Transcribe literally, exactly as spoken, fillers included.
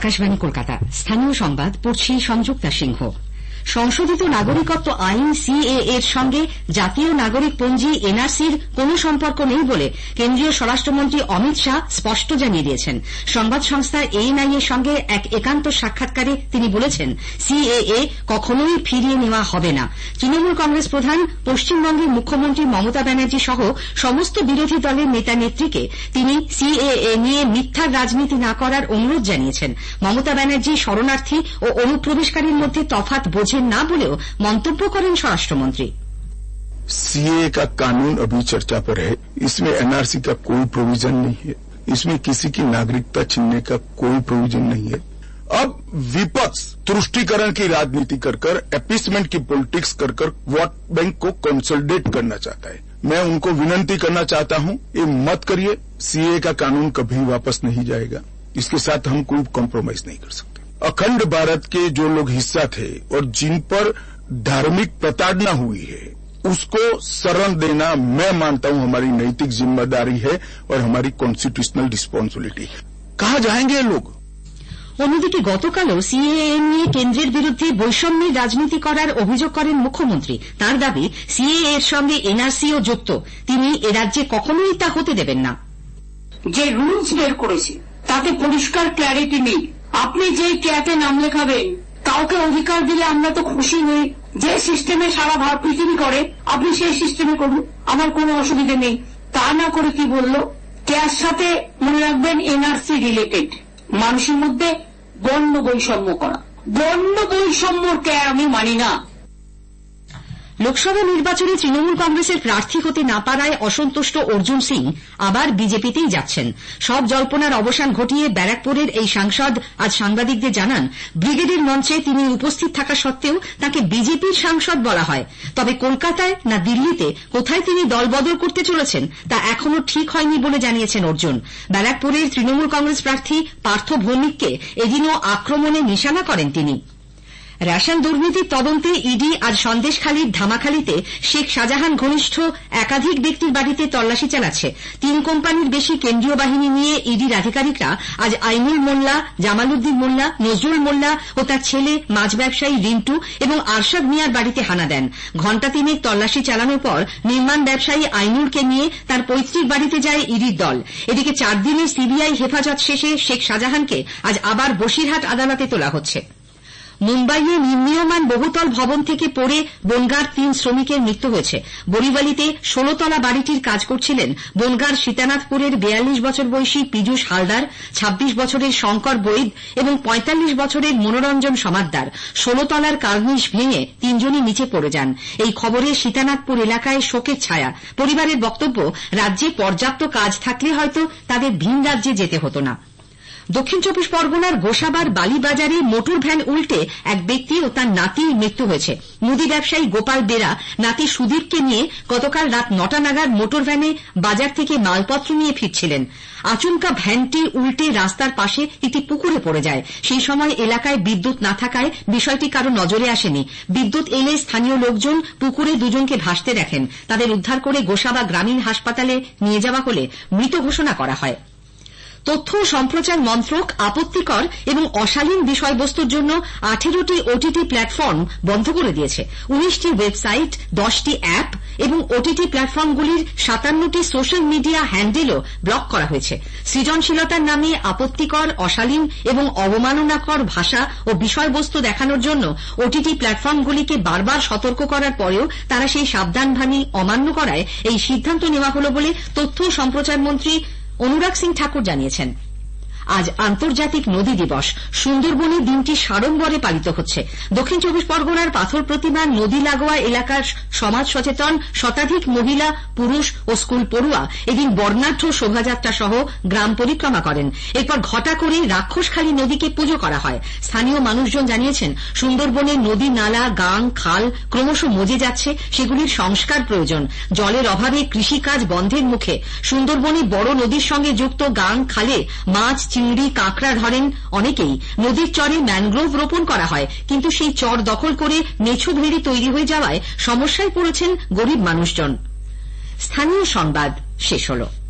আকাশবাণী কলকাতা। স্থানীয় সংবাদ পড়ছি সংযুক্তা সিংহ। সংশোধিত নাগরিকত্ব আইন সিএএ এর সঙ্গে জাতীয় নাগরিক পঞ্জি এনআরসির কোন সম্পর্ক নেই বলে কেন্দ্রীয় স্বরাষ্ট্রমন্ত্রী অমিত শাহ স্পষ্ট জানিয়ে দিয়েছেন। সংবাদ সংস্থা এএনআই এর সঙ্গে এক একান্ত সাক্ষাৎকারে তিনি বলেছেন, সিএএ কখনোই ফিরিয়ে নেওয়া হবে না। তৃণমূল কংগ্রেস প্রধান, পশ্চিমবঙ্গের মুখ্যমন্ত্রী মমতা ব্যানার্জি সহ সমস্ত বিরোধী দলের নেতা নেত্রীকে তিনি সিএএ নিয়ে মিথ্যার রাজনীতি না করার অনুরোধ জানিয়েছেন। মমতা ব্যানার্জি শরণার্থী ও অনুপ্রবেশকারীর মধ্যে তফাৎ বোঝেন না বলেও মন্তব্য করেন স্বরাষ্ট্রমন্ত্রী। सीए का कानून अभी चर्चा पर है, इसमें एनआरसी का कोई प्रोविजन नहीं है, इसमें किसी की नागरिकता छीनने का कोई प्रोविजन नहीं है। अब विपक्ष तुष्टीकरण की राजनीति कर कर एपीसमेंट की पॉलिटिक्स कर कर वोट बैंक को कंसोलिडेट करना चाहता है। मैं उनको विनती करना चाहता हूं, ये मत करिए। सीए का कानून कभी वापस नहीं जाएगा, इसके साथ हम कोई कॉम्प्रोमाइज नहीं कर सकते। अखंड भारत के जो लोग हिस्सा थे और जिन पर धार्मिक प्रताड़ना हुई है, उसको शरण देना मैं मानता हूं हमारी नैतिक जिम्मेदारी है और हमारी कॉन्स्टिट्यूशनल रिस्पॉन्सिबिलिटी है। कहां जाएंगे लोग? অন্যদিকে গতকালও সিএএ নিয়ে কেন্দ্রের বিরুদ্ধে বৈষম্যের রাজনীতি করার অভিযোগ করেন মুখ্যমন্ত্রী। তাঁর দাবি, সিএএ এর সঙ্গে এনআরসিও যুক্ত। তিনি এ রাজ্যে কখনোই তা হতে দেবেন না। যে রুলস বের করেছে তাতে পরিষ্কার ক্ল্যারিটি নেই। আপনি যে ক্যাটে নাম লেখাবেন, কাউকে অধিকার দিলে আমরা তো খুশি নই। যে সিস্টেমে সারা ভারত পৃথিবী করে, আপনি সেই সিস্টেমে করুন, আমার কোনো অসুবিধা নেই। তা না করে কি বলল, ক্যার সাথে মনে রাখবেন এনআরসি রিলেটেড মানুষের মধ্যে বর্ণ বৈষম্য করা। বর্ণ বৈষম্যর ক্যার আমি মানি না। লোকসভা নির্বাচনে তৃণমূল কংগ্রেসের প্রার্থী হতে না পারায় অসন্তুষ্ট অর্জুন সিং আবার বিজেপিতেই যাচ্ছেন। সব জল্পনার অবসান ঘটিয়ে ব্যারাকপুরের এই সাংসদ আজ সাংবাদিকদের জানান, ব্রিগেডের মঞ্চে তিনি উপস্থিত থাকা সত্ত্বেও তাঁকে বিজেপির সাংসদ বলা হয়। তবে কলকাতায় না দিল্লিতে কোথায় তিনি দলবদল করতে চলেছেন তা এখনো ঠিক হয়নি বলে জানিয়েছেন অর্জুন। ব্যারাকপুরের তৃণমূল কংগ্রেস প্রার্থী পার্থ ভৌমিককে এদিনও আক্রমণে নিশানা করেন তিনি। রেশন দুর্নীতির তদন্তে ইডি আজ সন্দেশখালীর ধামাখালীতে শেখ শাহজাহান ঘনিষ্ঠ একাধিক ব্যক্তির বাড়িতে তল্লাশি চালাচ্ছে। তিন কোম্পানির বেশি কেন্দ্রীয় বাহিনী নিয়ে ইডির আধিকারিকরা আজ আইনুল মোল্লা, জামালউদ্দিন মোল্লা, নজরুল মোল্লা ও তার ছেলে মাছ ব্যবসায়ী রিন্টু এবং আরশাদ মিয়ার বাড়িতে হানা দেন। ঘণ্টা তিনেক তল্লাশি চালানোর পর নির্মাণ ব্যবসায়ী আইনুলকে নিয়ে তার পৈতৃক বাড়িতে যায় ইডির দল। এদিকে চার দিনের সিবিআই হেফাজত শেষে শেখ শাহজাহানকে আজ আবার বসিরহাট আদালতে তোলা হচ্ছে। মুম্বাইয়ে নির্মীয়মান বহুতল ভবন থেকে পড়ে বনগাঁর তিন শ্রমিকের মৃত্যু হয়েছে। বরিবালিতে ষোলতলা বাড়িটির কাজ করছিলেন বনগাঁর সীতানাথপুরের বিয়াল্লিশ বছর বয়সী পীযূষ হালদার, ছাব্বিশ বছরের শঙ্কর বৈদ এবং পঁয়তাল্লিশ বছরের মনোরঞ্জন সমাদ্দার। ষোলতলার কার্নিশ ভেঙে তিনজনই নিচে পড়ে যান। এই খবরে সীতানাথপুর এলাকায় শোকের ছায়া। পরিবারের বক্তব্য, রাজ্যে পর্যাপ্ত কাজ থাকলে হয়তো তাদের ভিন রাজ্যে যেতে হতো না। দক্ষিণ চব্বিশ পরগনার গোসাবার বালিবাজারে মোটর ভ্যান উল্টে এক ব্যক্তি ও তার নাতির মৃত্যু হয়েছে। মুদি ব্যবসায়ী গোপাল বেরা নাতি সুদীপকে নিয়ে গতকাল রাত নটা নাগাদ মোটর ভ্যানে বাজার থেকে মালপত্র নিয়ে ফিরছিলেন। আচমকা ভ্যানটি উল্টে রাস্তার পাশে একটি পুকুরে পড়ে যায়। সেই সময় এলাকায় বিদ্যুৎ না থাকায় বিষয়টি কারো নজরে আসেনি। বিদ্যুৎ এলে স্থানীয় লোকজন পুকুরে দুজনকে ভাসতে দেখেন। তাদের উদ্ধার করে গোসাবা গ্রামীণ হাসপাতালে নিয়ে যাওয়া হলে মৃত ঘোষণা করা হয়। তথ্য ও সম্প্রচার মন্ত্রক আপত্তিকর এবং অশালীন বিষয়বস্তুর জন্য আঠেরোটি ওটিটি প্ল্যাটফর্ম বন্ধ করে দিয়েছে। উনিশটি ওয়েবসাইট, দশটি অ্যাপ এবং ওটিটি প্ল্যাটফর্মগুলির সাতান্নটি সোশ্যাল মিডিয়া হ্যান্ডেলও ব্লক করা হয়েছে। সৃজনশীলতার নামে আপত্তিকর, অশালীন এবং অবমাননাকর ভাষা ও বিষয়বস্তু দেখানোর জন্য ওটিটি প্ল্যাটফর্মগুলিকে বারবার সতর্ক করার পরেও তারা সেই সাবধানবাণী অমান্য করায় এই সিদ্ধান্ত নেওয়া হল বলে তথ্য ও সম্প্রচার মন্ত্রী অনুরাগ সিং ঠাকুর জানিয়েছেন। আজ আন্তর্জাতিক নদী দিবস। সুন্দরবনে দিনটি সাড়ম্বরে পালিত হচ্ছে। দক্ষিণ চব্বিশ পরগনার পাথর প্রতিমা নদী লাগোয়া এলাকার সমাজ সচেতন শতাধিক মহিলা, পুরুষ ও স্কুল পড়ুয়া এদিন বর্ণাঢ্য শোভাযাত্রা সহ গ্রাম পরিক্রমা করেন। এরপর ঘটা করে রাক্ষসখালী নদীকে পুজো করা হয়। স্থানীয় মানুষজন জানিয়েছেন, সুন্দরবনের নদী, নালা, গাং, খাল ক্রমশ মজে যাচ্ছে, সেগুলির সংস্কার প্রয়োজন। জলের অভাবে কৃষিকাজ বন্ধের মুখে। সুন্দরবনে বড় নদীর সঙ্গে যুক্ত গাং, খালে মাছ, চিংড়ি, কাঁকড়া ধরেন অনেকেই। নদীর চরে ম্যানগ্রোভ রোপণ করা হয়, কিন্তু সেই চর দখল করে মেছো ভেড়ি তৈরি হয়ে যাওয়ায় সমস্যায় পড়েছেন গরিব মানুষজন। স্থানীয় সংবাদ শেষ হল।